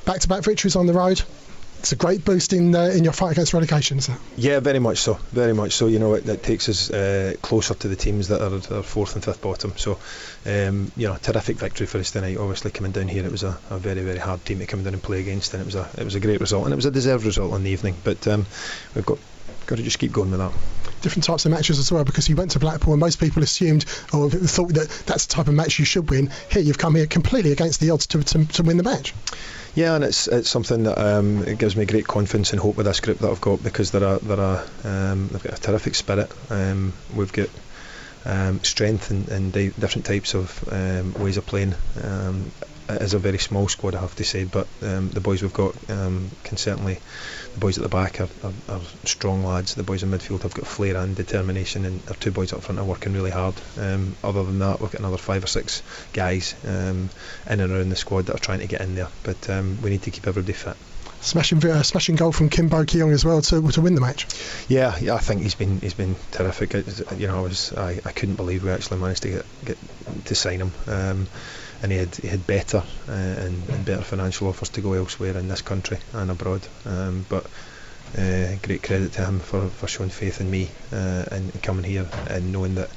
Back-to-back victories on the road. It's a great boost in your fight against relegation, isn't it? Yeah, very much so. Very much so. You know, it takes us closer to the teams that are fourth and fifth bottom. So, you know, terrific victory for us tonight. Obviously, coming down here, it was a very, very hard team to come down and play against, and it was a great result, and it was a deserved result on the evening. But we've got to just keep going with that. Different types of matches as well, because you went to Blackpool and most people assumed or thought that that's the type of match you should win. Here you've come here completely against the odds to win the match. Yeah, and it's something that it gives me great confidence and hope with this group that I've got, because they've got a terrific spirit. We've got strength in different types of ways of playing. It is a very small squad, I have to say, but the boys we've got can certainly. The boys at the back are strong lads. The boys in midfield have got flair and determination, and our two boys up front are working really hard. Other than that, we've got another 5 or 6 guys in and around the squad that are trying to get in there, but we need to keep everybody fit. Smashing goal from Kimbo Keong as well to win the match. Yeah, I think he's been terrific. You know, I couldn't believe we actually managed to get to sign him. And he had better and better financial offers to go elsewhere in this country and abroad. But great credit to him for showing faith in me and coming here and knowing that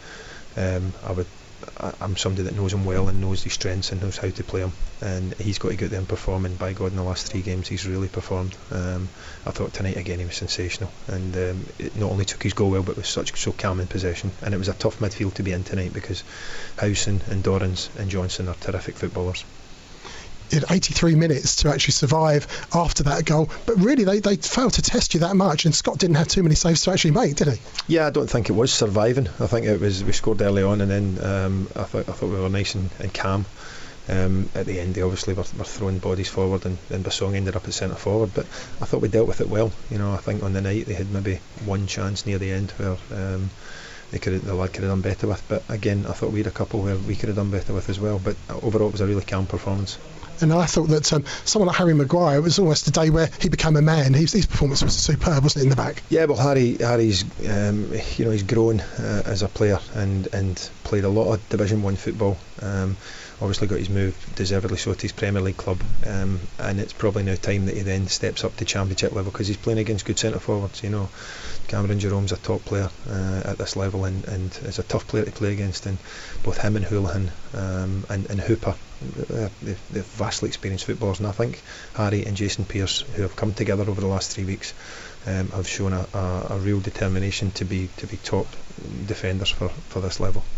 I'm somebody that knows him well and knows his strengths and knows how to play him, and he's got to get there and perform, and by God, in the last 3 games he's really performed. I thought tonight again he was sensational, and it not only took his goal well, but was so calm in possession, and it was a tough midfield to be in tonight because Howson and Dorrans and Johnson are terrific footballers. It had 83 minutes to actually survive after that goal, but really they failed to test you that much, and Scott didn't have too many saves to actually make, did he? Yeah, I don't think it was surviving. I think it was we scored early on, and then I thought we were nice and calm. At the end, they obviously were throwing bodies forward, and Basong ended up at centre forward, but I thought we dealt with it well. You know, I think on the night they had maybe one chance near the end where the lad could have done better with, but again I thought we had a couple where we could have done better with as well, but overall it was a really calm performance. And I thought that someone like Harry Maguire, it was almost a day where he became a man. His performance was superb, wasn't it, in the back? Yeah, well, Harry's he's grown as a player and played a lot of Division 1 football. Obviously got his move, deservedly so, to his Premier League club, and it's probably now time that he then steps up to Championship level, because he's playing against good centre forwards. You know, Cameron Jerome's a top player at this level, and is a tough player to play against, and both him and Houlihan and Hooper, they're vastly experienced footballers, and I think Harry and Jason Pearce, who have come together over the last 3 weeks, have shown a real determination to be top defenders for this level.